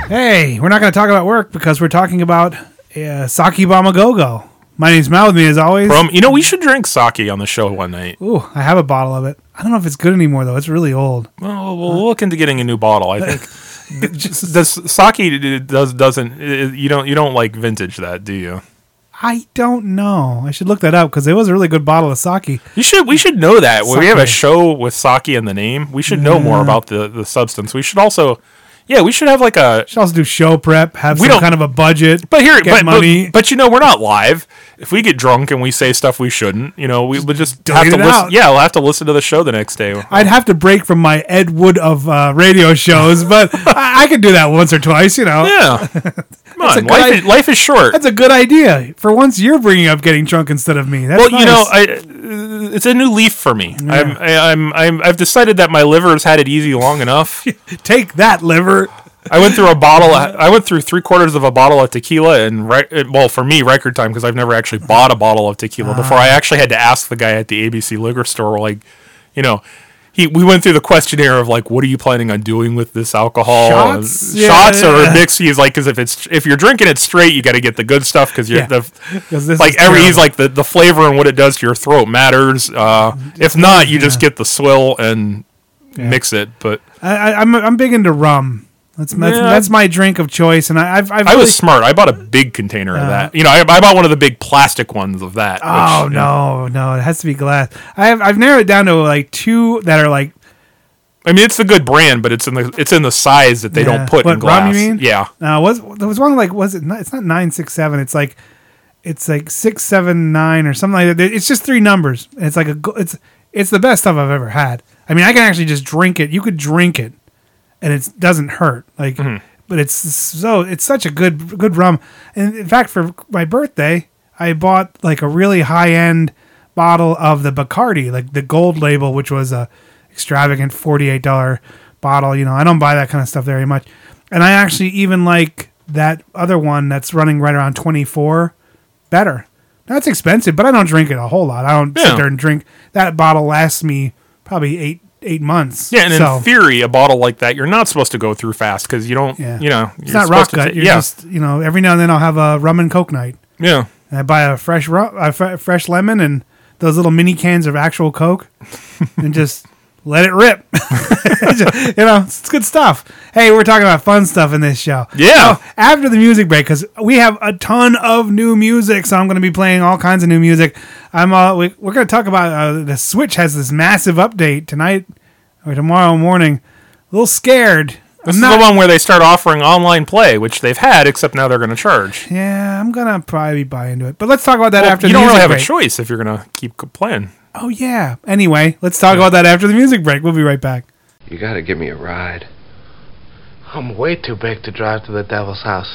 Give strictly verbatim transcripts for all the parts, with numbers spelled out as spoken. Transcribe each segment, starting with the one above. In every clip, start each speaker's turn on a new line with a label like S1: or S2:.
S1: Hey, we're not going to talk about work because we're talking about uh, Sake Bomb Go-Go. My name's Mal, with me as always.
S2: From, you know, we should drink sake on the show one night.
S1: Ooh, I have a bottle of it. I don't know if it's good anymore, though. It's really old.
S2: Well, we'll look into getting a new bottle, I think. the sake does, doesn't, you don't, you don't like vintage that, do you?
S1: I don't know. I should look that up because it was a really good bottle of sake.
S2: You should. We should know that. When we have a
S1: Sake.
S2: show with sake in the name, we should know more about the, the substance. We should also, yeah, we should have like a.
S1: We should also do show prep, have
S2: We
S1: some
S2: don't-
S1: kind of a budget.
S2: But here,
S1: get
S2: but,
S1: money.
S2: but but you know, we're not live. If we get drunk and we say stuff we shouldn't, you know, we would just have
S1: delete
S2: to
S1: it
S2: listen.
S1: out.
S2: Yeah, we'll have to listen to the show the next day.
S1: I'd have to break from my Ed Wood of uh, radio shows, but I, I could do that once or twice, you know.
S2: Yeah, come
S1: That's a
S2: on,
S1: good
S2: life
S1: idea.
S2: is, life is short.
S1: That's a good idea. For once, you're bringing up getting drunk instead of me. That's
S2: Well,
S1: nice.
S2: you know, I, uh, it's a new leaf for me. I'm, I, I'm, I'm, I've decided that my liver's had it easy long enough.
S1: Take that, liver.
S2: I went through a bottle. I went through three quarters of a bottle of tequila, and re- well, for me, record time because I've never actually bought a bottle of tequila before. I actually had to ask the guy at the A B C liquor store, like, you know, he we went through the questionnaire of like, what are you planning on doing with this alcohol?
S1: Shots?
S2: And
S1: Yeah,
S2: shots or
S1: yeah.
S2: mix? He's like, because if it's if you're drinking it straight, you got to get the good stuff because you're
S1: Yeah.
S2: the
S1: 'Cause this
S2: like
S1: is
S2: every he's
S1: terrible.
S2: like the, the flavor and what it does to your throat matters. Uh, if not, you just get the swill and mix it. But
S1: I, I, I'm I'm big into rum. That's that's,
S2: Yeah.
S1: that's my drink of choice, and I, I've I've
S2: I
S1: really,
S2: was smart. I bought a big container of that. You know, I, I bought one of the big plastic ones of that.
S1: Oh
S2: which,
S1: no, no, it has to be glass. I have I've narrowed it down to like two that are like
S2: I mean, it's the good brand, but it's in the it's in the size that they
S1: Yeah.
S2: don't put
S1: What,
S2: in glass.
S1: rum, you mean?
S2: Yeah.
S1: uh, was there was one like was it not, it's not nine six seven. It's like it's like six seven nine or something like that. It's just three numbers. And it's like a go- it's it's the best stuff I've ever had. I mean, I can actually just drink it. You could drink it, and it doesn't hurt. Like,
S2: Mm-hmm.
S1: but it's so it's such a good good rum. And in fact, for my birthday, I bought like a really high end bottle of the Bacardi, like the gold label, which was a extravagant forty-eight dollars bottle. You know, I don't buy that kind of stuff very much. And I actually even like that other one that's running right around twenty-four better. That's expensive, but I don't drink it a whole lot. I don't sit
S2: Yeah.
S1: there and drink. That bottle lasts me probably eight eight months.
S2: Yeah, and
S1: so,
S2: in theory, a bottle like that, you're not supposed to go through fast because you don't,
S1: yeah.
S2: you know,
S1: It's
S2: you're
S1: not rock
S2: supposed to
S1: gut.
S2: ta-
S1: You're
S2: yeah,
S1: just, you know, every now and then I'll have a rum and coke night.
S2: yeah.
S1: And I buy a fresh rum, a fre- fresh lemon and those little mini cans of actual Coke and just let it rip. You know, it's good stuff. Hey, we're talking about fun stuff in this show.
S2: Yeah.
S1: So, after the music break, because we have a ton of new music, so I'm going to be playing all kinds of new music. I'm uh, we, we're going to talk about uh, the Switch has this massive update tonight or tomorrow morning. A little scared.
S2: This
S1: I'm
S2: is
S1: not-
S2: the one where they start offering online play, which they've had, except now they're going to charge.
S1: Yeah, I'm going to probably buy into it. But let's talk about that
S2: Well,
S1: after
S2: you
S1: the
S2: don't
S1: music
S2: really have
S1: break.
S2: a choice if you're going to keep c- playing.
S1: Oh, yeah. Anyway, let's talk about that after the music break. We'll be right back.
S3: You gotta give me a ride.
S4: I'm way too big to drive to the devil's house.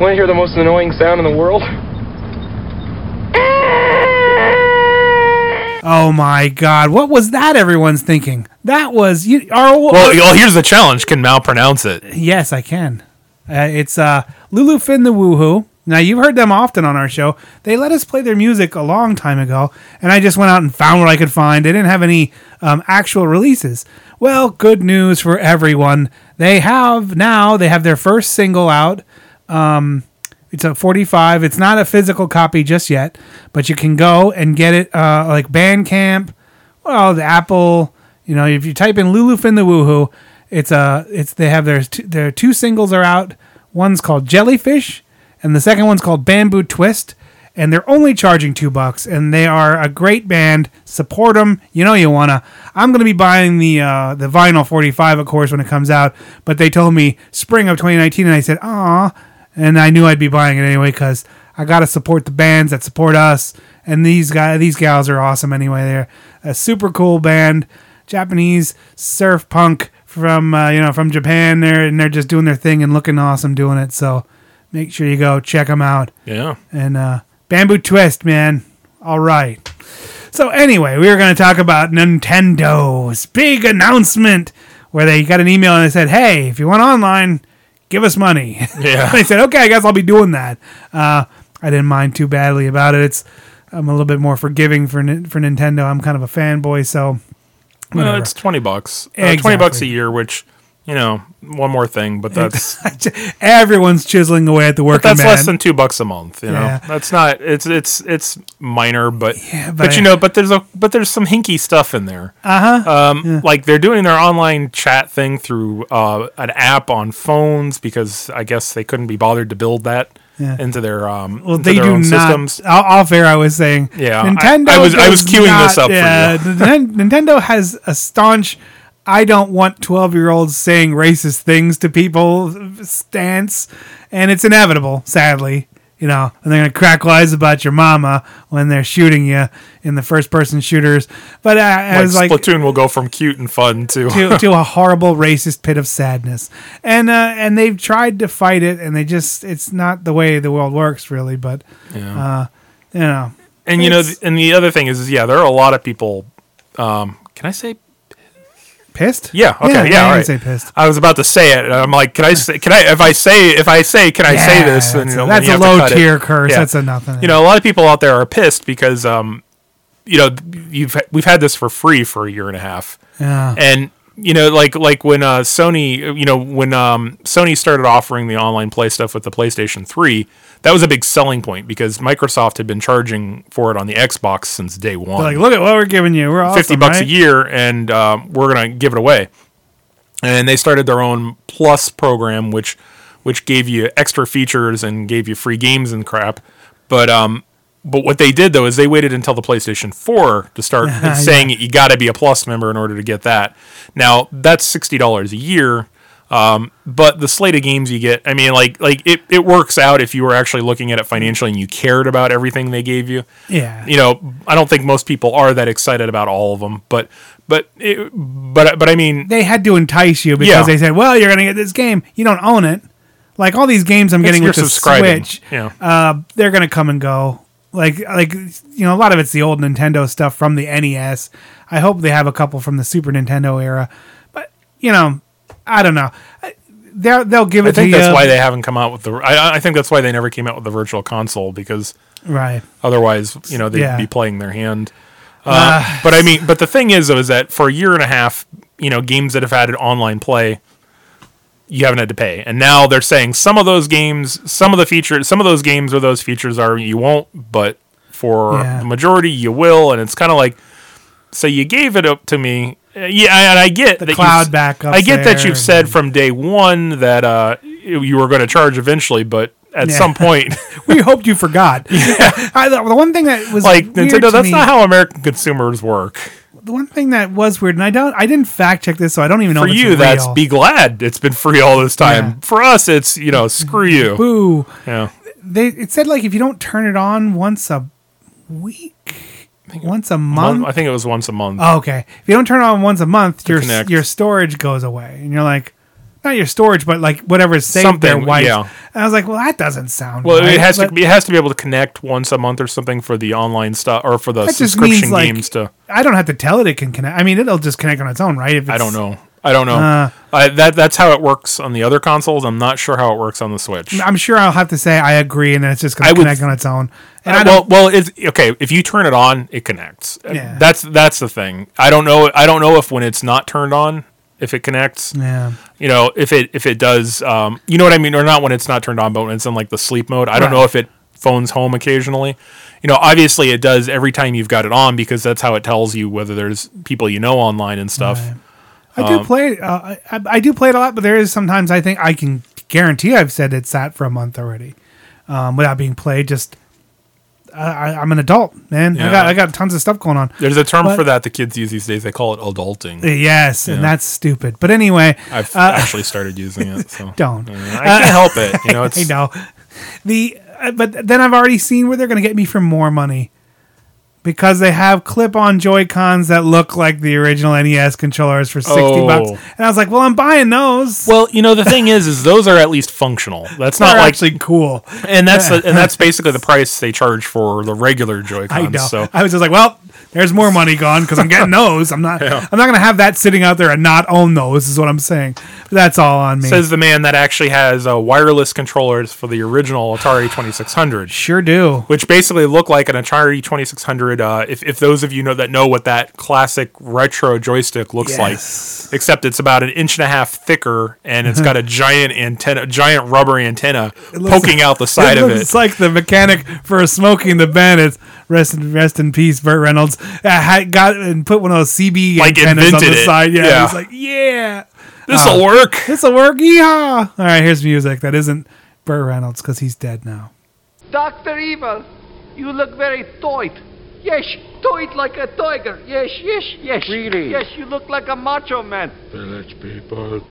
S4: Want to hear the most annoying sound in the world?
S1: Oh my God! What was that? Everyone's thinking that was you. Our,
S2: Well, well, here's the challenge. Can Mal pronounce it?
S1: yes, I can. Uh, it's uh, Lulufin the Woohoo. Now you've heard them often on our show. They let us play their music a long time ago, and I just went out and found what I could find. They didn't have any um, actual releases. Well, good news for everyone. They have now. They have their first single out. Um, It's a forty-five. It's not a physical copy just yet, but you can go and get it uh, like Bandcamp. Well, the Apple. You know, if you type in Lulufin the Woohoo, it's a. It's they have their two, their two singles are out. One's called Jellyfish, and the second one's called Bamboo Twist. And they're only charging two bucks, and they are a great band. Support them. You know you wanna. I'm gonna be buying the uh, the vinyl forty-five, of course, when it comes out. But they told me spring of twenty nineteen, and I said, "Aw." And I knew I'd be buying it anyway because I got to support the bands that support us. And these guys, these gals are awesome anyway. They're a super cool band, Japanese surf punk from uh, you know from Japan. They're and they're just doing their thing and looking awesome doing it. So make sure you go check them out.
S2: Yeah.
S1: And uh, Bamboo Twist, man. All right. So anyway, we were going to talk about Nintendo's big announcement where they got an email and they said, "Hey, if you want online, give us money."
S2: Yeah.
S1: I said, okay, I guess I'll be doing that. Uh, I didn't mind too badly about it. It's I'm a little bit more forgiving for for Nintendo. I'm kind of a fanboy, so
S2: Well,
S1: whatever.
S2: it's twenty bucks. Uh,
S1: Exactly.
S2: twenty bucks a year, which, you know, one more thing, but that's
S1: Everyone's chiseling away at the working
S2: that's
S1: man.
S2: less than two bucks a month. You know,
S1: Yeah.
S2: that's not. It's it's it's minor, but
S1: Yeah,
S2: but,
S1: but-
S2: you know, but there's a but there's some hinky stuff in there.
S1: Uh huh.
S2: Um, Like they're doing their online chat thing through uh, an app on phones because I guess they couldn't be bothered to build that
S1: Yeah.
S2: into their um
S1: Well,
S2: into
S1: they
S2: their
S1: do
S2: own
S1: not.
S2: systems.
S1: Off off air, I was saying.
S2: Yeah, I-
S1: Nintendo.
S2: I was- I was
S1: does
S2: queuing this
S1: not-
S2: up for
S1: yeah,
S2: you.
S1: the Nin- Nintendo has a staunch. I don't want twelve-year-olds saying racist things to people stance, and it's inevitable. Sadly, you know, and they're gonna crack lies about your mama when they're shooting you in the first-person shooters. But uh, I
S2: Like
S1: was like,
S2: Splatoon will go from cute and fun to,
S1: to, to a horrible racist pit of sadness, and uh, and they've tried to fight it, and they just it's not the way the world works, really. But
S2: yeah.
S1: uh, you know,
S2: And you know,
S1: it's-
S2: th- and the other thing is, is yeah, there are a lot of people. Um, can I say?
S1: pissed.
S2: Yeah. Okay.
S1: yeah,
S2: Yeah.
S1: you
S2: all
S1: can
S2: right.
S1: say pissed.
S2: I was about to say it, and I'm like, can I say? Can I? If I say, if I say, can I say
S1: Yeah,
S2: this? Then,
S1: that's
S2: you know,
S1: a,
S2: then
S1: that's
S2: you
S1: a
S2: have to
S1: low
S2: cut it.
S1: tier curse.
S2: Yeah.
S1: That's a nothing.
S2: You know, a lot of people out there are pissed because, um, you know, you've we've had this for free for a year and a half,
S1: yeah.
S2: and you know, like like when uh, Sony, you know, when um, Sony started offering the online play stuff with the PlayStation three, that was a big selling point because Microsoft had been charging for it on the Xbox since day one.
S1: They're like, look at what we're giving you. We're awesome,
S2: fifty bucks
S1: right?
S2: a year, and um, we're gonna give it away. And they started their own Plus program, which which gave you extra features and gave you free games and crap. But um, but what they did though is they waited until the PlayStation four to start saying you got to be a Plus member in order to get that. Now that's sixty dollars a year. Um, but the slate of games you get, I mean, like like it, it works out if you were actually looking at it financially and you cared about everything they gave you.
S1: Yeah.
S2: You know, I don't think most people are that excited about all of them, but but it, but but I mean,
S1: They had to entice you because
S2: Yeah.
S1: they said, well, you're going to get this game. You don't own it. Like all these games I'm
S2: It's
S1: getting
S2: your
S1: with the
S2: subscribing,
S1: Switch,
S2: yeah.
S1: uh, they're going to come and go. Like, like you know, a lot of it's the old Nintendo stuff from the N E S. I hope they have a couple from the Super Nintendo era. But, you know, I don't know. They'll, they'll give it
S2: I think
S1: to
S2: that's
S1: you.
S2: why they haven't come out with the. I, I think that's why they never came out with the Virtual Console because
S1: Right.
S2: otherwise, you know, they'd
S1: Yeah.
S2: be playing their hand. Uh, but I mean, but the thing is, though, is that for a year and a half, you know, games that have had online play, you haven't had to pay, and now they're saying some of those games, some of the features, some of those games or those features are you won't, but for
S1: Yeah.
S2: the majority you will, and it's kind of like, so you gave it up to me. Uh, Yeah, and I get
S1: The
S2: that
S1: cloud
S2: you've-
S1: backups
S2: I get that
S1: there
S2: you've said from day one that uh, you were going to charge eventually, but at
S1: Yeah.
S2: some point,
S1: We hoped you forgot. I, the the one thing that was
S2: like
S1: weird
S2: Nintendo,
S1: to
S2: that's
S1: me-
S2: not how American consumers work.
S1: The one thing that was weird, and I don't, I didn't fact check this, so I don't even know.
S2: For
S1: if it's
S2: you, that's
S1: real.
S2: be glad it's been free all this time.
S1: Yeah.
S2: For us, it's you know screw you.
S1: Boo.
S2: Yeah,
S1: They it said like if you don't turn it on once a week, once a month.
S2: One- I think it was once a month.
S1: Oh, okay, if you don't turn it on once a month, your
S2: connect.
S1: your storage goes away, and you're like, not your storage, but like whatever's saved there
S2: Something,
S1: wipes.
S2: yeah.
S1: And I was like, well, that doesn't sound
S2: Well,
S1: right.
S2: it has
S1: But
S2: to. It has to be able to connect once a month or something for the online stuff or for the
S1: that just
S2: subscription
S1: means, like,
S2: games. To
S1: I don't have to tell it it can connect. I mean, it'll just connect on its own, right? If
S2: I
S1: it's,
S2: don't know. I don't know.
S1: Uh,
S2: I, that that's how it works on the other consoles. I'm not sure how it works on the Switch.
S1: I'm sure I'll have to say I agree, and then it's just going
S2: I
S1: to
S2: would-
S1: connect on its own. And
S2: Uh,
S1: I
S2: well,
S1: don't,
S2: well, it's okay. If you turn it on, it connects. Uh,
S1: Yeah.
S2: That's that's the thing. I don't know. I don't know if when it's not turned on, if it connects.
S1: yeah.
S2: You know, if it if it does, um, you know what I mean, or not when it's not turned on, but when it's in like the sleep mode. I don't
S1: Right.
S2: know if it phones home occasionally. You know, obviously it does every time you've got it on because that's how it tells you whether there's people you know online and stuff.
S1: Right. I do play. Uh, I, I do play it a lot, but there is sometimes I think I can guarantee I've said it's sat for a month already, um, without being played. Just I, I, I'm an adult, man. I
S2: Yeah.
S1: got I got tons of stuff going on.
S2: There's a term
S1: But-
S2: for that the kids use these days. They call it adulting.
S1: Yes, and
S2: Yeah.
S1: that's stupid. But anyway,
S2: I've
S1: uh,
S2: actually started using it. So
S1: don't.
S2: Uh, I can't help it. You know, it's
S1: I know the. Uh, but then I've already seen where they're going to get me for more money. Because they have clip-on Joy-Cons that look like the original N E S controllers for sixty
S2: Oh.
S1: bucks, and I was like, "Well, I'm buying those.
S2: well, you know, the thing is, is those are at least functional. That's
S1: They're
S2: not like
S1: actually cool."
S2: and that's the, and that's basically the price they charge for the regular Joy-Cons.
S1: I know.
S2: So
S1: I was just like, "Well, there's more money gone because I'm getting those. I'm not. I'm not going to have that sitting out there and not own those. Is what I'm saying. But that's all on me.
S2: says the man that actually has uh, wireless controllers for the original Atari twenty-six hundred,
S1: Sure do.
S2: which basically look like an Atari twenty-six hundred. Uh, if if those of you know that know what that classic retro joystick looks
S1: Yes.
S2: like, except it's about an inch and a half thicker and it's got a giant antenna, giant rubber antenna
S1: looks
S2: poking out the side
S1: it
S2: of
S1: looks
S2: it.
S1: like the mechanic for Smoking the Bandits. Rest in rest in peace, Burt Reynolds. Uh, had got and put one of those C B
S2: Like,
S1: antennas on the
S2: invented it.
S1: side. Yeah,
S2: Yeah.
S1: he's like, yeah,
S2: This'll
S1: Oh.
S2: work.
S1: this'll work. Yeehaw! All right, here's music that isn't Burt Reynolds because he's dead now.
S5: Doctor Evil, you look very tight. Yes, tight like a tiger. Yes, yes, yes.
S3: Really?
S5: Yes, you look like a macho man.
S3: Village people.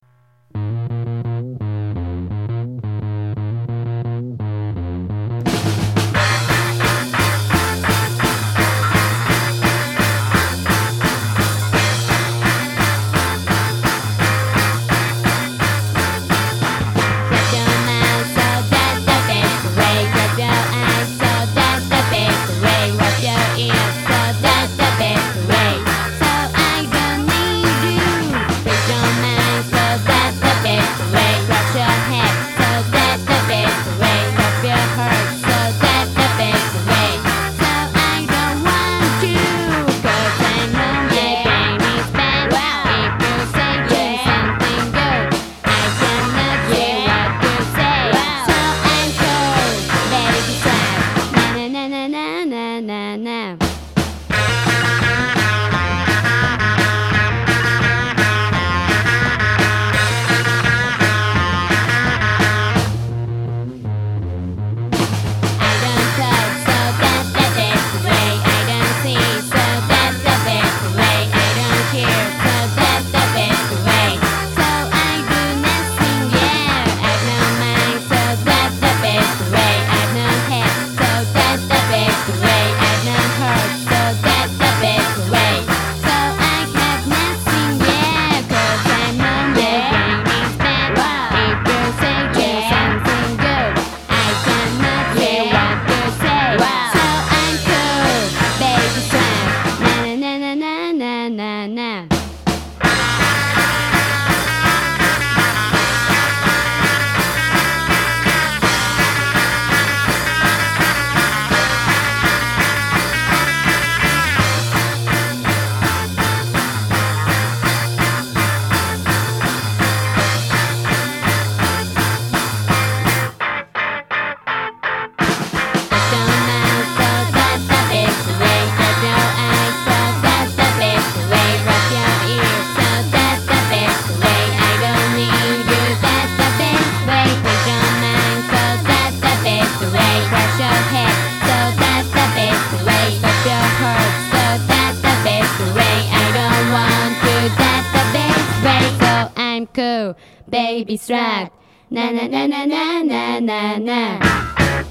S6: Baby strap, na na na na na na na na.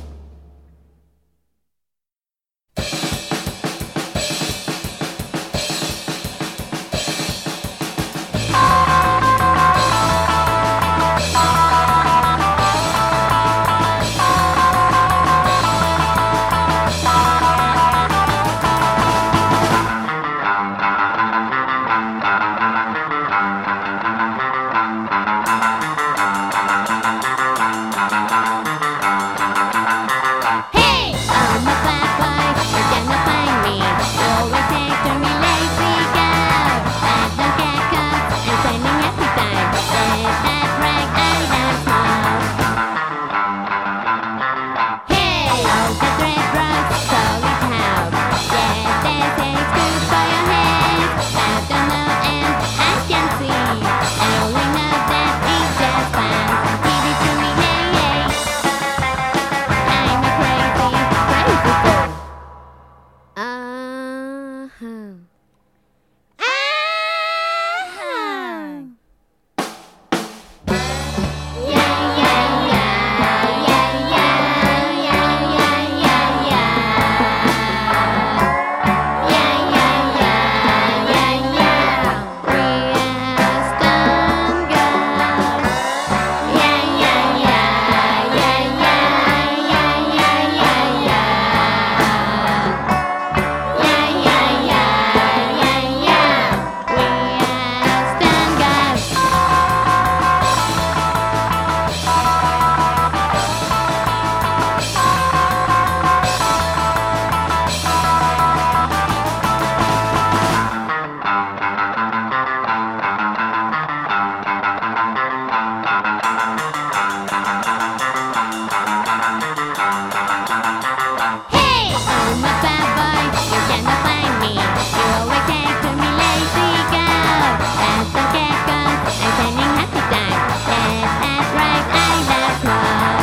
S6: Hey! Oh, my bad boy, you cannot find me. You always take to me lazy girl. That's the gecko, I'm sending happy time. Yes, that's right, I love her.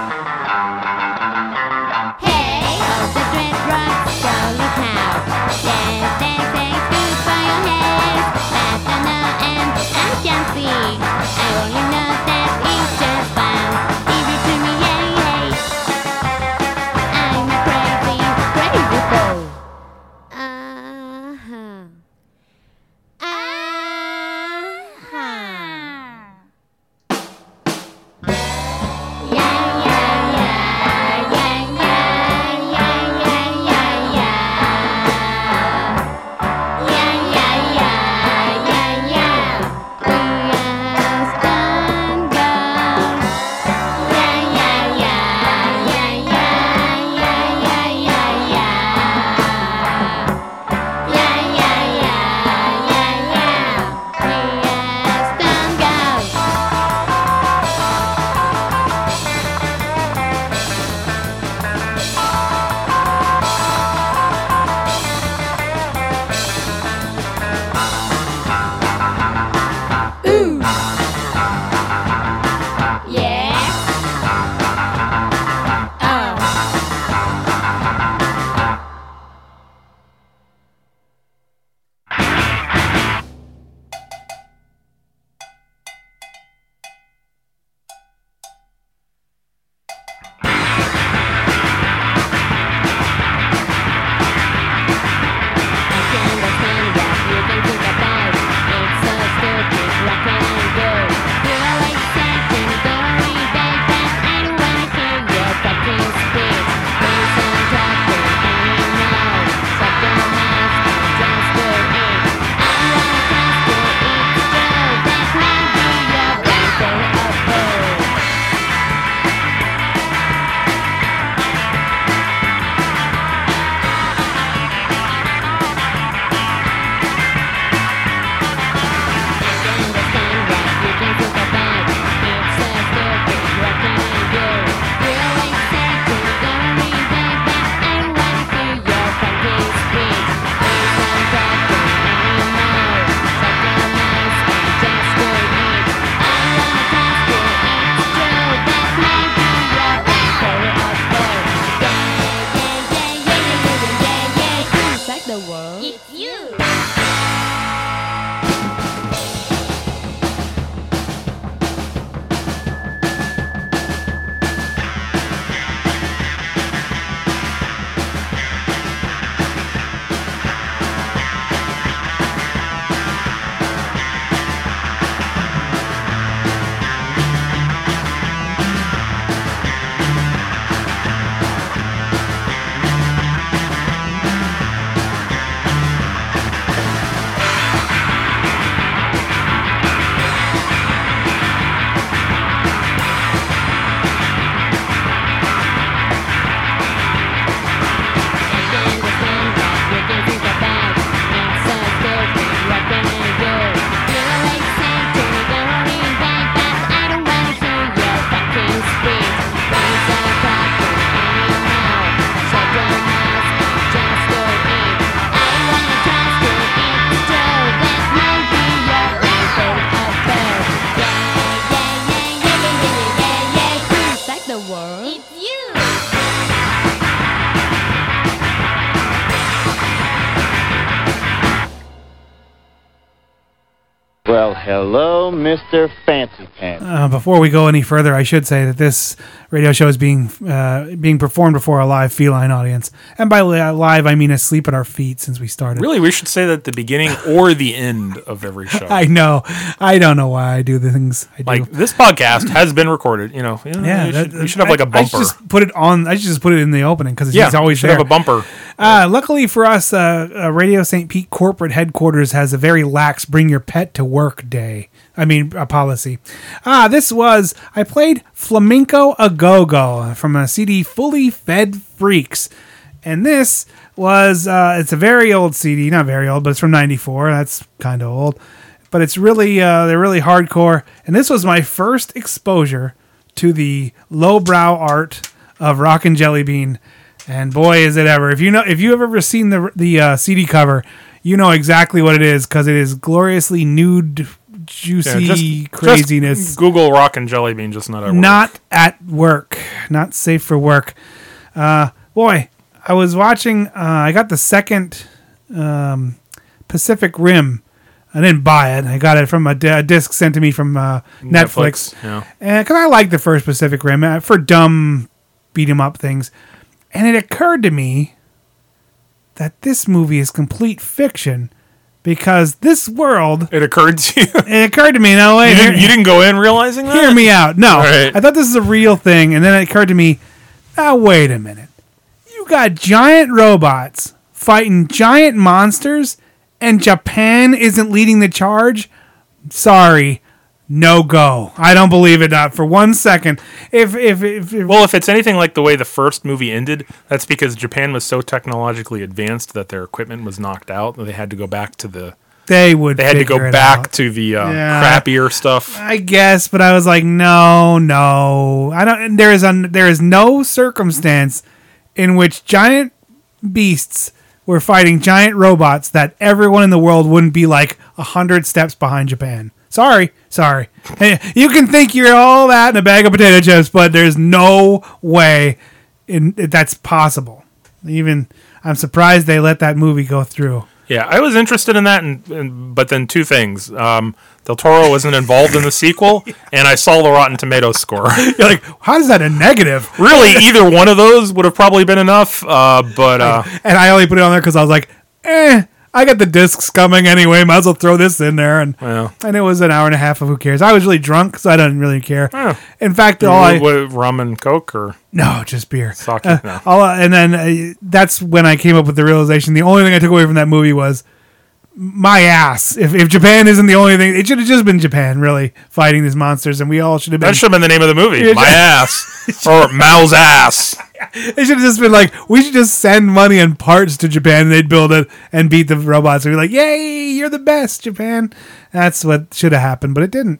S6: Hey! Oh, the dread rocks, so look out. Yes, they say good for your hair. But I know and I can see. I only know that it's just fun. Give it to me, yay, yay. I'm a crazy, crazy fool. Uh-huh. Uh-huh. Yeah, yeah, yeah, yeah, yeah, yeah, yeah, yeah, yeah. Yeah, yeah, yeah, yeah, yeah. We are stone girls. Yeah, yeah, yeah, yeah, yeah, yeah, yeah, yeah, yeah. Yeah, yeah, yeah, yeah, yeah. We are stone girls. Ooh. Yeah. Oh. I can understand that you can think about it. It's so stupid, what can I do? You always say to me, don't worry, babe, but I don't wanna hear your fucking speech. Please don't talk to me anymore. Shut your mouth and just do it. I wanna trust you, it's true. That might be your brain full of food. I can understand that you can think about it. It's so stupid, what can I do? You always say to me, don't worry, babe, but I don't wanna hear your fucking speech. Please don't talk to me anymore. Shut your mouth and just do it. I wanna trust you, it's true. That might be your brain full of food. Yeah, yeah, yeah, yeah, yeah, yeah, yeah, yeah. Who's like the world? It's you.
S7: Well, hello, Mister Fancy Pants.
S1: Uh, before we go any further, I should say that this radio show is being uh, being performed before a live feline audience, and by li- live I mean asleep at our feet since we started.
S2: Really, we should say that at the beginning or the end of every show.
S1: I know, I don't know why I do the things I do.
S2: Like this podcast has been recorded. You know, you know,
S1: yeah,
S2: we,
S1: that,
S2: should, we should have like a
S1: I, I should
S2: bumper.
S1: just put it on. I should just put it in the opening because
S2: yeah,
S1: it's always
S2: should
S1: there.
S2: have a bumper.
S1: Uh, luckily for us, uh, uh, Radio Saint Pete corporate headquarters has a very lax "bring your pet to work" day. I mean, a policy. Ah, this was, I played Flamenco A Go-Go from a C D Fully Fed Freaks. And this was, uh, it's a very old C D, not very old, but it's from ninety-four. That's kind of old. But it's really, uh, they're really hardcore. And this was my first exposure to the lowbrow art of Rockin' Jelly Bean, and boy is it ever! If you know, if you have ever seen the the uh, C D cover, you know exactly what it is because it is gloriously nude, juicy
S2: Yeah, just-
S1: craziness.
S2: Just Google Rockin' Jelly Bean, just not at work.
S1: Not at work, not safe for work. Uh, boy, I was watching. Uh, I got the second um, Pacific Rim. I didn't buy it. I got it from a, d- a disc sent to me from uh, Netflix.
S2: Netflix, yeah.
S1: And because I like the first Pacific Rim uh, for dumb beat 'em up things, and it occurred to me that this movie is complete fiction because this world.
S2: It occurred to you.
S1: It occurred to me. No way.
S2: You didn't, you didn't go in realizing that?
S1: Hear me out. No,
S2: Right.
S1: I thought this is a real thing, and then it occurred to me. Now wait a minute. You got giant robots fighting giant monsters. And Japan isn't leading the charge? Sorry, no go. I don't believe it. Not for one second. If if if, if
S2: Well, if it's anything like the way the first movie ended, that's because Japan was so technologically advanced that their equipment was knocked out, and they had to go back to the.
S1: they would,
S2: They had to
S1: figure
S2: go
S1: it
S2: back
S1: out.
S2: to the uh,
S1: Yeah.
S2: crappier stuff.
S1: I guess, but I was like, no, no. I don't. There is a there is no circumstance in which giant beasts were fighting giant robots that everyone in the world wouldn't be like a hundred steps behind Japan. Sorry, sorry. Hey, you can think you're all that in a bag of potato chips, but there's no way in that's possible. Even I'm surprised they let that movie go through.
S2: Yeah, I was interested in that, and, and but then two things: um, Del Toro wasn't involved in the sequel, and I saw the Rotten Tomatoes score.
S1: You're like, how is that a negative?
S2: Really, either one of those would have probably been enough. Uh, but uh,
S1: And I only put it on there because I was like, eh, I got the discs coming anyway. Might as well throw this in there. And
S2: well,
S1: and it was an hour and a half of who cares. I was really drunk, so I didn't really care.
S2: Yeah.
S1: In fact, all I
S2: what, rum and coke or
S1: no, just beer.
S2: sake?
S1: Uh,
S2: No.
S1: all, and then uh, that's when I came up with the realization. The only thing I took away from that movie was my ass. If if Japan isn't the only thing, it should have just been Japan really fighting these monsters, and we all should have been.
S2: That should have been the name of the movie.
S1: Yeah,
S2: My ass or Mao's ass.
S1: It should have just been like, we should just send money and parts to Japan and they'd build it and beat the robots. And be like, yay, you're the best, Japan. That's what should have happened, but it didn't.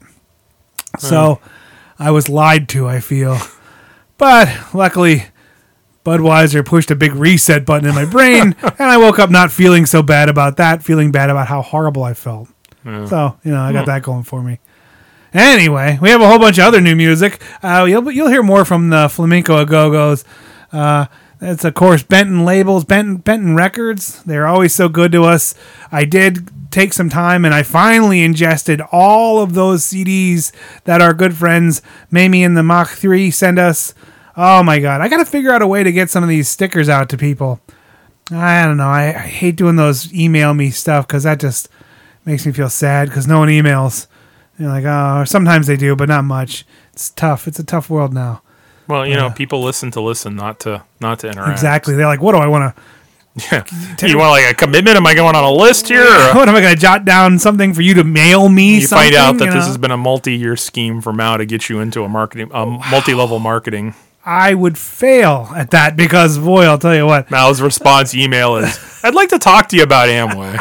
S1: So I was lied to, I feel. But luckily, Budweiser pushed a big reset button in my brain, and I woke up not feeling so bad about that, feeling bad about how horrible I felt. So, you know, I got that going for me. Anyway, we have a whole bunch of other new music. Uh, you'll you'll hear more from the Flamenco A-Go-Go's. Uh, that's, of course, Benton Labels, Benton, Benton Records. They're always so good to us. I did take some time, and I finally ingested all of those C Ds that our good friends, Mamie and the Mach three, send us. Oh, my God. I got to figure out a way to get some of these stickers out to people. I don't know. I, I hate doing those email me stuff because that just makes me feel sad because no one emails. You're like, oh, sometimes they do, but not much. It's tough. It's a tough world now.
S2: Well, you know,
S1: Yeah.
S2: people listen to listen, not to not to interact.
S1: Exactly. They're like, what do I want to?
S2: Yeah. You want like a commitment? Am I going on a list here? Or
S1: What am I going to jot down something for you to mail me?
S2: you
S1: something,
S2: find out that
S1: you
S2: this
S1: know?
S2: has been a multi-year scheme for Mao to get you into a marketing, um, multi-level marketing.
S1: I would fail at that because, boy, I'll tell you what,
S2: Mao's response email is, "I'd like to talk to you about Amway."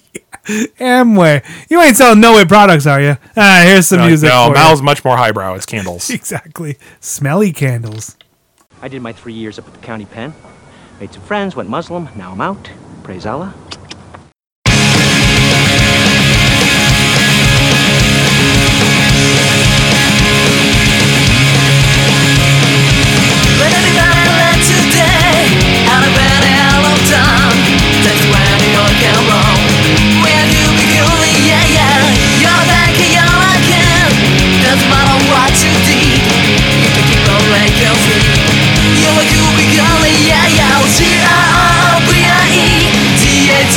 S1: Amway, you ain't selling no way products, are you? Ah, here's some
S2: Like,
S1: music.
S2: no,
S1: for
S2: Mao's much more highbrow. It's candles.
S1: you. Exactly. Smelly candles.
S8: I did my three years up at the county pen. Made some friends, went Muslim. Now I'm out. Praise Allah.
S9: But anybody learn today out of any hollow tongue? That's when you're getting wrong. Where you be going, yeah, yeah. You're back and you're again. Doesn't matter what you did. You can keep on like your feet. You're like you be going, yeah, yeah. G R O B I E T H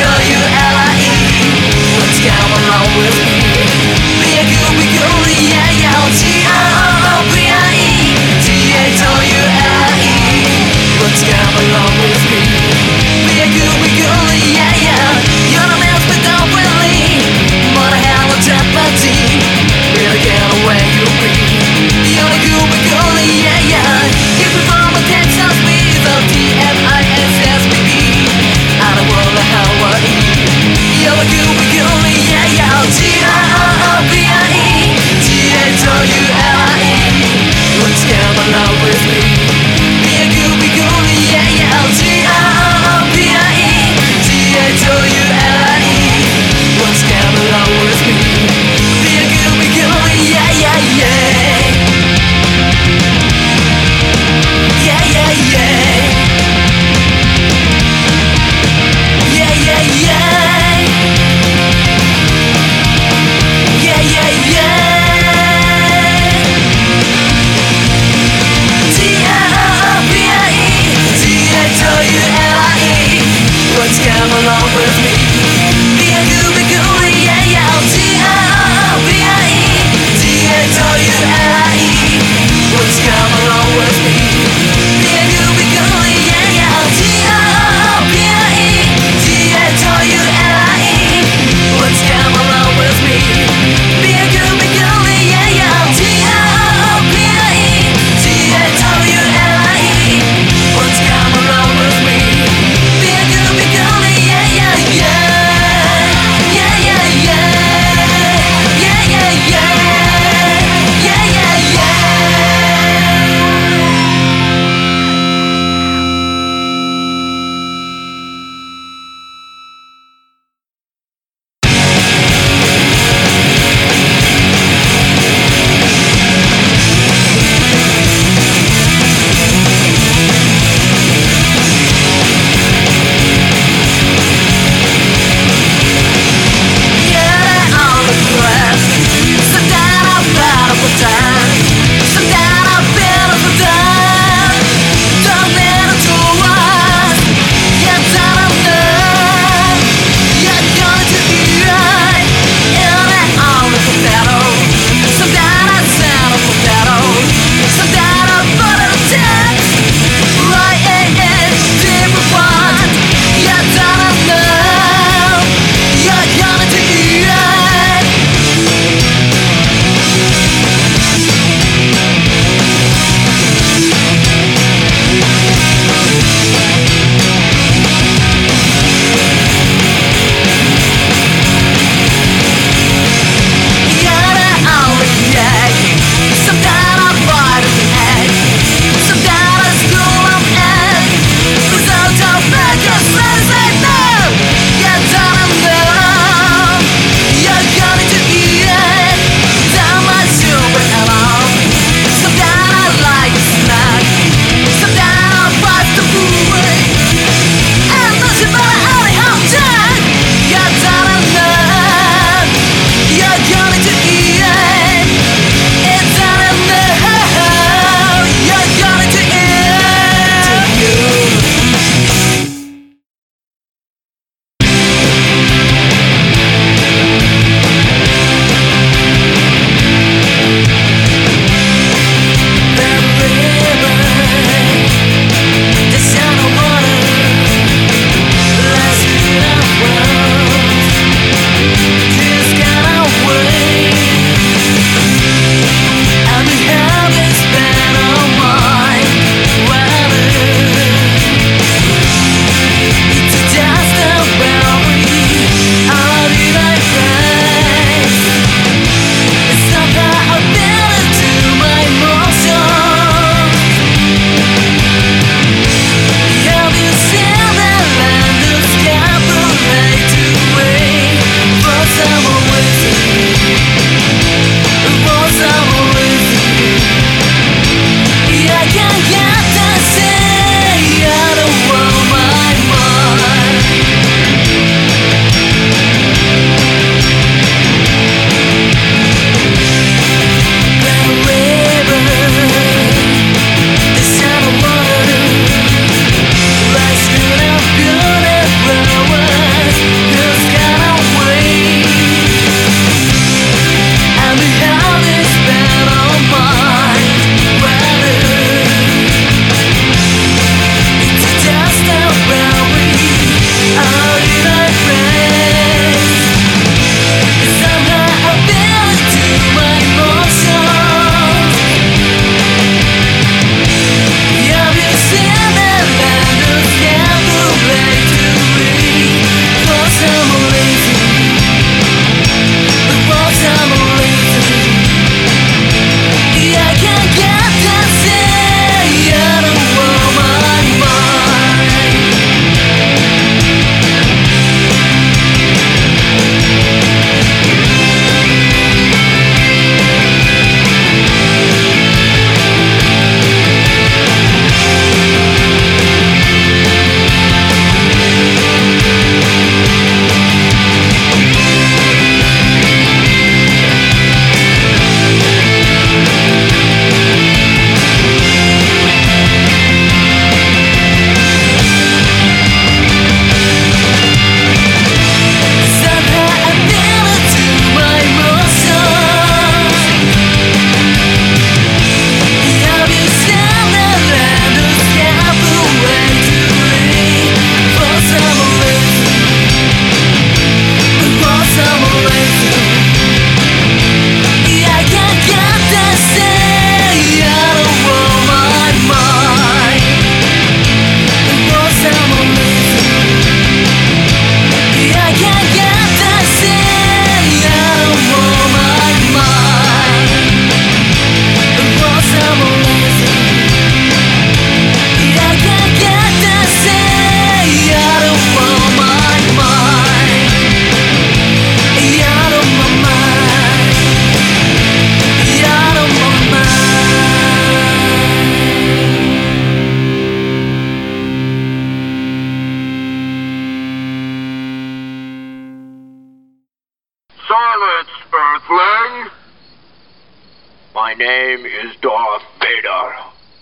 S10: My name is Darth Vader.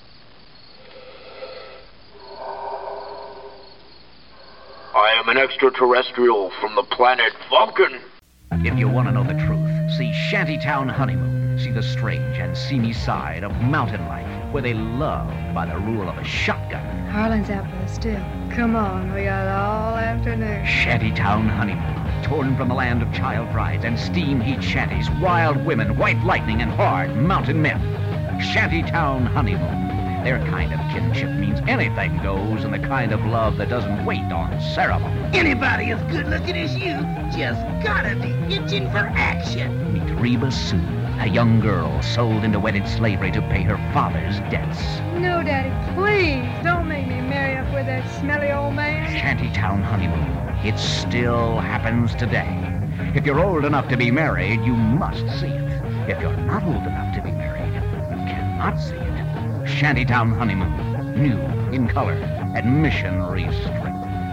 S10: I am an extraterrestrial from the planet Vulcan.
S11: If you want to know the truth, see Shantytown Honeymoon. See the strange and seamy side of mountain life, where they love by the rule of a shotgun.
S12: Harlan's out for us, too. Come on, we got all afternoon.
S11: Shantytown Honeymoon. Torn from the land of child brides and steam heat shanties, wild women, white lightning, and hard mountain men. Shantytown Honeymoon. Their kind of kinship means anything goes, and the kind of love that doesn't wait on ceremony.
S13: Anybody as good looking as you just gotta be itching for action.
S11: Meet Reba Sue, a young girl sold into wedded slavery to pay her father's debts.
S12: No, Daddy, please don't make me marry up with that smelly old man.
S11: Shantytown Honeymoon. It still happens today. If you're old enough to be married, you must see it. If you're not old enough to be married, you cannot see it. Shantytown Honeymoon. New, in color, admission restricted.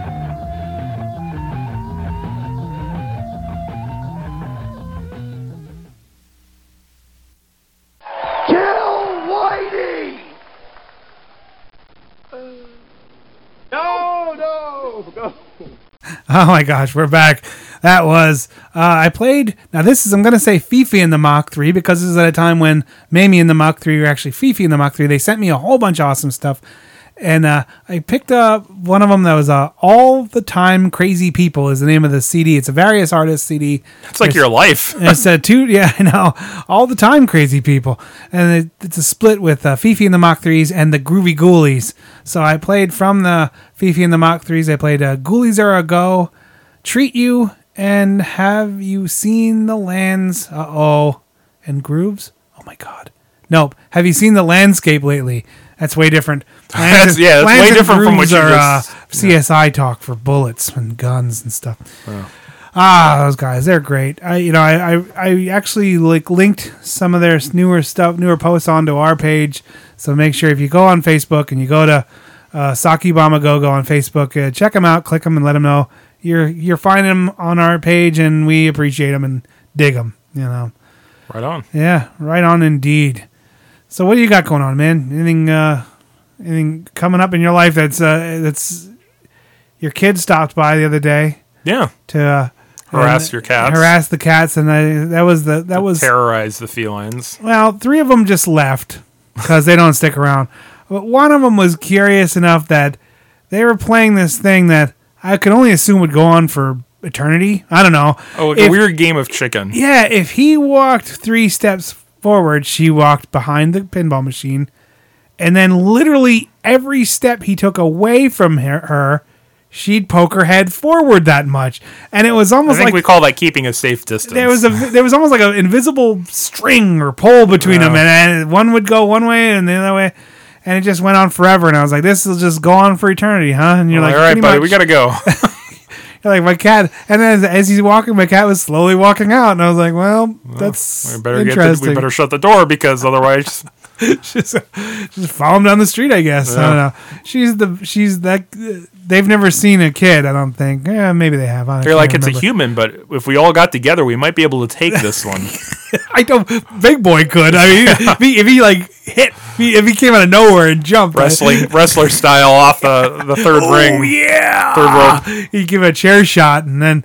S13: Kill Whitey!
S10: No, no, go.
S1: Oh my gosh, we're back. That was, uh, I played, now this is, I'm going to say Fifi in the Mach three, because this is at a time when Mamie and the Mach three were actually Fifi in the Mach three. They sent me a whole bunch of awesome stuff. And uh, I picked up one of them that was uh, All the Time Crazy People is the name of the C D. It's a various artists C D.
S2: It's like
S1: There's,
S2: your life.
S1: It's a two, yeah, I know. All the Time Crazy People. And it, it's a split with uh, Fifi and the Mach threes and the Groovy Ghoulies. So I played from the Fifi and the Mach threes. I played uh, Ghoulies Are a Go, Treat You, and Have You Seen the Lands? Uh-oh. And Grooves? Oh my God. Nope. Have You Seen the Landscape Lately? That's way different.
S2: That's, yeah, that's
S1: Lands
S2: way
S1: and
S2: different from what
S1: Grooves
S2: you
S1: are,
S2: just...
S1: uh, C S I talk for bullets and guns and stuff.
S2: Oh.
S1: Ah, those guys, they're great. I, you know, I, I, I actually like linked some of their newer stuff, newer posts onto our page. So make sure if you go on Facebook and you go to uh, Saki Bama Go-Go on Facebook, uh, check them out, click them, and let them know you're you're finding them on our page, and we appreciate them and dig them. You know,
S2: right on.
S1: Yeah, right on indeed. So what do you got going on, man? Anything, uh, anything coming up in your life that's uh, that's your kid stopped by the other day?
S2: Yeah.
S1: To uh,
S2: harass
S1: and,
S2: your cats.
S1: Harass the cats, and I, that was the that was
S2: terrorize the felines.
S1: Well, three of them just left because they don't stick around. But one of them was curious enough that they were playing this thing that I could only assume would go on for eternity. I don't know.
S2: Oh, like
S1: if,
S2: a weird game of chicken.
S1: Yeah, if he walked three steps forward, she walked behind the pinball machine, and then literally every step he took away from her, her she'd poke her head forward that much, and it was almost
S2: I think
S1: like
S2: we call that keeping a safe distance.
S1: there was a there was almost like an invisible string or pole between
S2: Yeah.
S1: them, and, and one would go one way and the other way, and it just went on forever. And I was like, "This will just go on for eternity, huh?" And you're
S2: Well,
S1: like,
S2: "All right,
S1: "Pretty
S2: buddy,
S1: much."
S2: we gotta go."
S1: You're like, my cat, and then as, as he's walking, my cat was slowly walking out, and I was like, "Well, that's
S2: we better
S1: interesting."
S2: get the, we better shut the door because otherwise,
S1: just, just follow him down the street, I guess. I
S2: Yeah.
S1: don't know. She's the she's that. They've never seen a kid, I don't think. Yeah, maybe they have. I
S2: they're
S1: can't
S2: like it's a
S1: remember.
S2: human, but if we all got together, we might be able to take this one.
S1: I don't. Big boy could. I mean, if, he, if he like hit, if he, if he came out of nowhere and jumped,
S2: Wrestling, wrestler style off the, the third
S1: oh,
S2: ring.
S1: yeah,
S2: Third rope.
S1: He'd give a chair shot, and then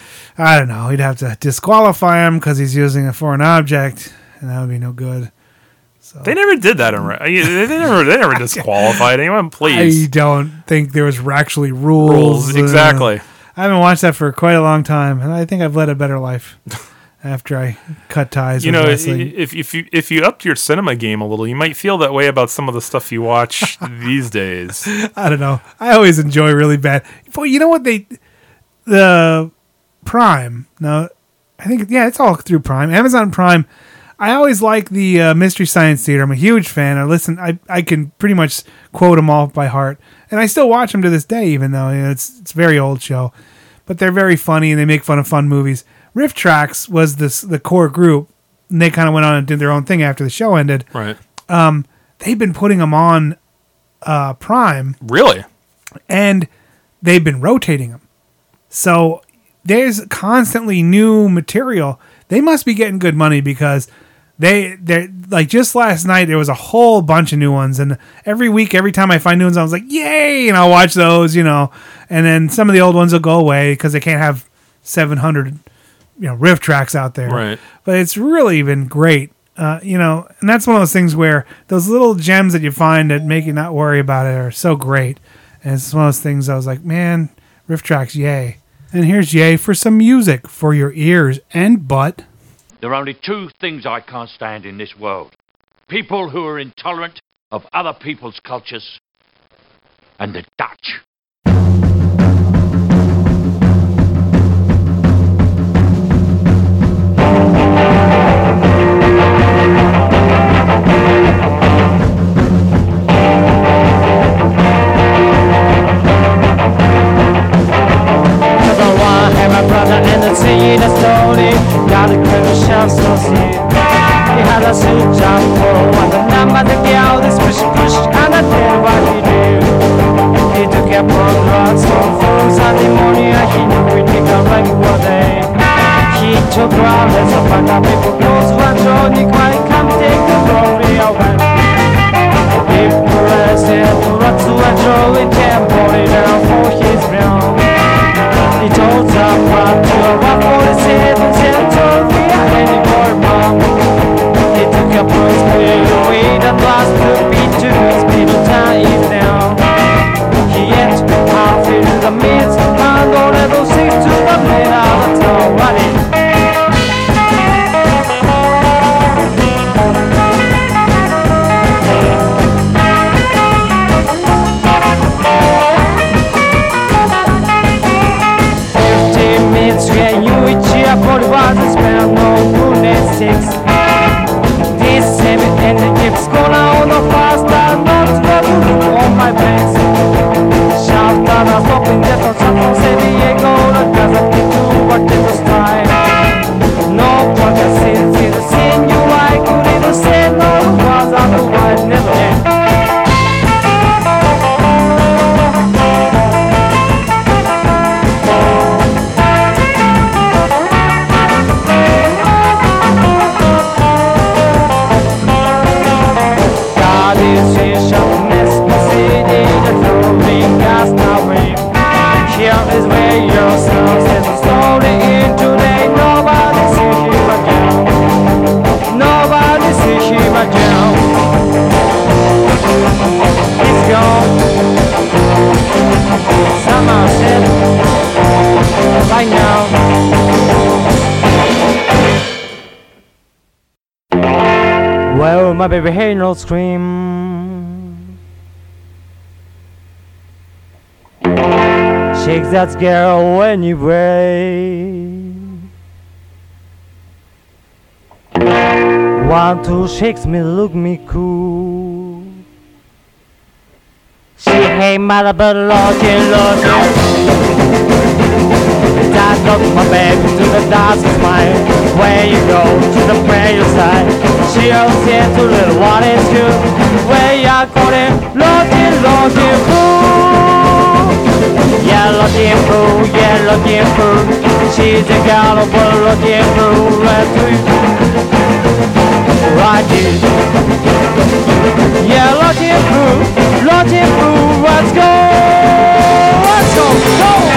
S1: I don't know. He'd have to disqualify him because he's using a foreign object, and that would be no good. So
S2: They never did that. In, re- they never, they never disqualified anyone. Please,
S1: I don't think there was actually rules.
S2: Rules,
S1: uh,
S2: exactly.
S1: I haven't watched that for quite a long time, and I think I've led a better life after I cut ties.
S2: you
S1: with
S2: know,
S1: wrestling.
S2: if if you if you upped your cinema game a little, you might feel that way about some of the stuff you watch these days.
S1: I don't know. I always enjoy really bad. But you know what they, the Prime. No, I think yeah, it's all through Prime. Amazon Prime. I always like the uh, Mystery Science Theater. I'm a huge fan. I listen. I I can pretty much quote them all by heart, and I still watch them to this day, even though you know, it's it's a very old show. But they're very funny, and they make fun of fun movies. Riff Tracks was this the core group, and they kind of went on and did their own thing after the show ended.
S2: Right.
S1: Um, they've been putting them on uh, Prime.
S2: Really?
S1: And they've been rotating them. So there's constantly new material. They must be getting good money because they they like just last night there was a whole bunch of new ones, and every week, every time I find new ones, I was like, yay, and I'll watch those, you know. And then some of the old ones will go away because they can't have seven hundred, you know, riff tracks out there.
S2: Right.
S1: But it's really been great, uh, you know. And that's one of those things where those little gems that you find that make you not worry about it are so great. And it's one of those things I was like, man, riff tracks, yay. And here's yay for some music for your ears and butt.
S14: There are only two things I can't stand in this world. People who are intolerant of other people's cultures, and the Dutch.
S15: See the story, got a crucial associate. He had a suit job for one the number the girl, this push push, and I did what he did. He took up on drugs for food Sunday morning, and he knew we'd take a regular day. He took round as a bunch of people close one door, he quite come take the glory away. If president runs to a draw, we can't put it down for his realm. He told someone to a one forty-seven and told me I any more mom. He took a bruise clear away that last could be to his middle time is down. He ate half into the midst and all level six to the middle of the town running. Body was a smell, no goodness six. This same and the chips gonna on the fast and not trouble on my face. Shout out a stopping jet on San San Diego, that doesn't get to what it style. No one can see, see the scene you like, could even say no was otherwise never end. Here is where your sound sets slowly in today. Nobody see him again. Nobody see him again. He's gone. Summer said right now. Well, my baby, hey, no scream. Shake that girl anyway. One, two, shakes me, look me cool. She ain't mad but looking, looking. That look my baby to the dance smile. Where you go to the prayer side. She always said to little what is good. Where you going, looking, looking cool. Yeah, looking fool, yeah, looking fool. She's a gullible looking fool. Let's do it. Right here. Yeah, looking fool, looking fool. Let's go, let's go, go.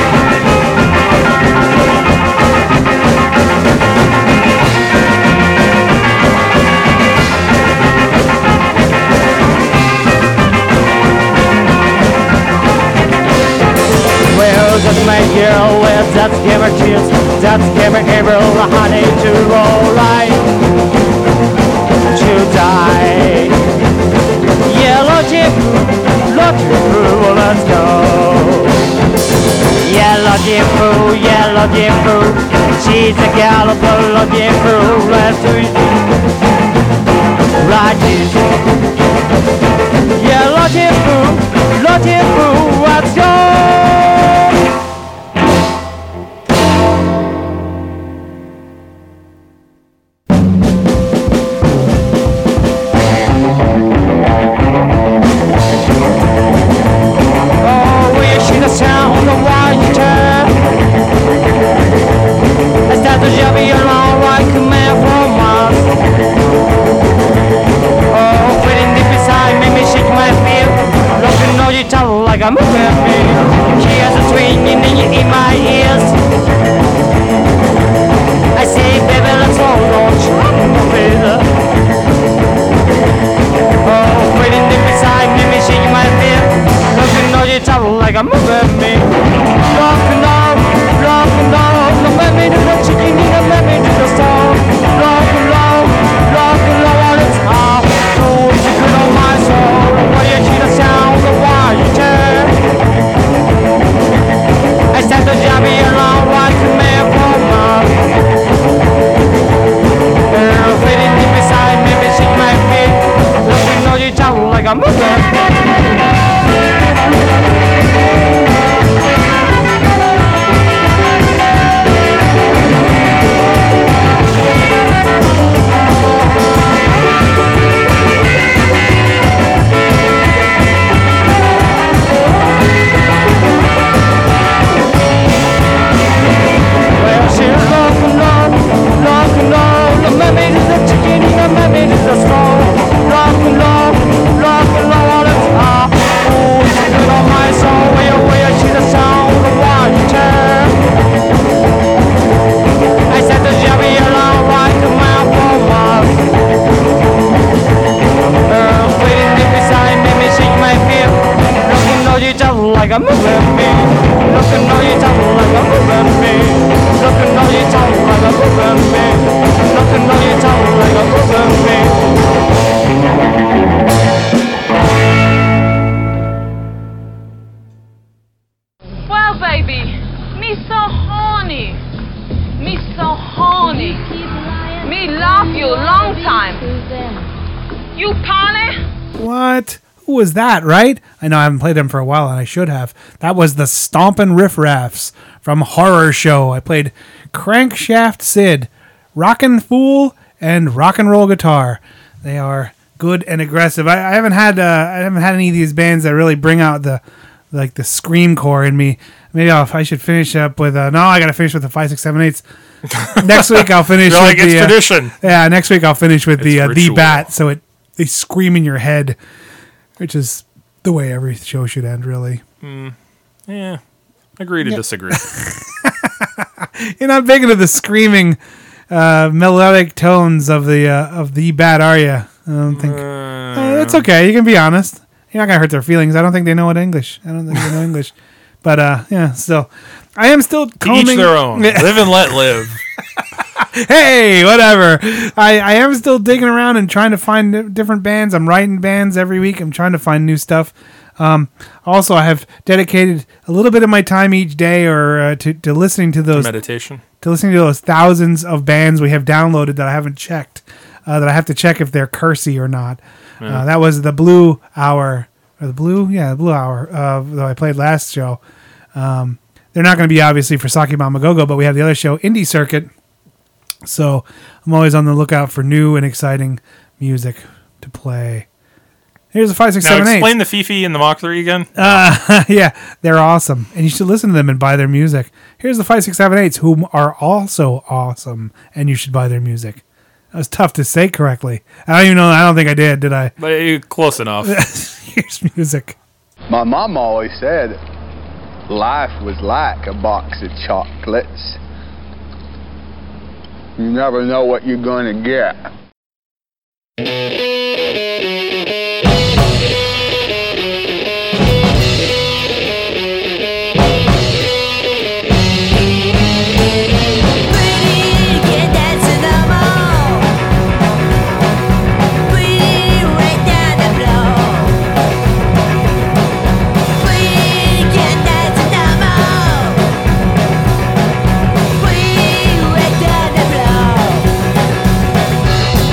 S15: Just my girl with that's give her tears, that's give her April, the honey to roll right to die. Yellow jeep, looking through, let's go. Yellow jeep, yellow jeep, she's a gallopper, looking through, let's do it. Right it. Yellow jeep, looking through, let's go. That's the job of your long right command from Mars. Here's a swinging in, your, in my ears. I say, baby, let's hold on, baby. Oh, waiting there beside me, me shaking my feet. Looking all you trouble like I'm moving me. Rock and roll, rock and roll. No let me do the chicken, no let me do the soul. Rock and roll, rock and roll all the time. Oh, you could on my soul. Why you hear the sound of why you turn? I said the job here along right to me for my. Girl, sitting deep beside me, me shake my feet. Looking all you trouble like I'm moving. Like I'm moving me, looking all you talk like I'm moving me, looking all you talk like I'm moving me, looking all you talk like I'm moving me.
S16: Well, baby, me so horny, me so horny, me love you long time. You Connie?
S1: What? Who was that, right? I know I haven't played them for a while, and I should have. That was the Stompin' Riff Raffs from Horror Show. I played Crankshaft Sid, Rockin' Fool, and Rock and Roll Guitar. They are good and aggressive. I, I haven't had uh, I haven't had any of these bands that really bring out the like the scream core in me. Maybe I'll, I should finish up with uh, no. I got to finish with the five six seven eights. Next week I'll finish.
S2: You're
S1: with
S2: like,
S1: the,
S2: it's
S1: uh,
S2: tradition.
S1: Yeah, next week I'll finish with
S2: It's
S1: the uh, the
S2: ritual.
S1: bat. So it they scream in your head. Which is the way every show should end, really.
S2: Mm, yeah, agree to
S1: Yeah.
S2: disagree.
S1: You're not big into the screaming, uh, melodic tones of the uh, of the bat, are you? I don't think. Uh, it's okay. You can be honest. You're not gonna hurt their feelings. I don't think they know what English. I don't think they know English. But uh, yeah, still, I am still combing.
S2: To each their own. Live and let live.
S1: Hey, whatever. I, I am still digging around and trying to find different bands. I'm writing bands every week. I'm trying to find new stuff. Um, also, I have dedicated a little bit of my time each day or uh, to, to listening to those
S2: Meditation.
S1: to listening to those thousands of bands we have downloaded that I haven't checked. Uh, that I have to check if they're cursey or not.
S2: Yeah.
S1: Uh, that was the Blue Hour or the Blue, yeah, the Blue Hour uh, that I played last show. Um, they're not going to be obviously for Saki Mama Go-Go, but we have the other show, Indie Circuit. So I'm always on the lookout for new and exciting music to play. Here's a five, six,
S2: Now
S1: seven, eight.
S2: explain the Fifi and the Mach three again.
S1: Uh, yeah, they're awesome, and you should listen to them and buy their music. Here's the five, six, seven, eights, whom are also awesome, and you should buy their music. That was tough to say correctly. I don't even know. I don't think I did. Did I?
S2: But uh, close enough.
S1: Here's music.
S17: My mom always said life was like a box of chocolates. You never know what you're going to get.
S9: We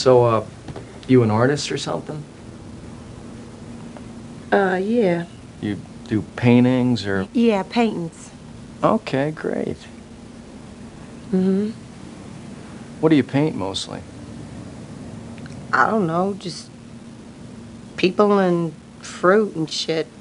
S18: So, uh, you an artist or something?
S19: Uh, yeah.
S18: You do paintings or...
S19: Yeah, paintings.
S18: Okay, great.
S19: Mm-hmm.
S18: What do you paint mostly?
S19: I don't know, just people and fruit and shit.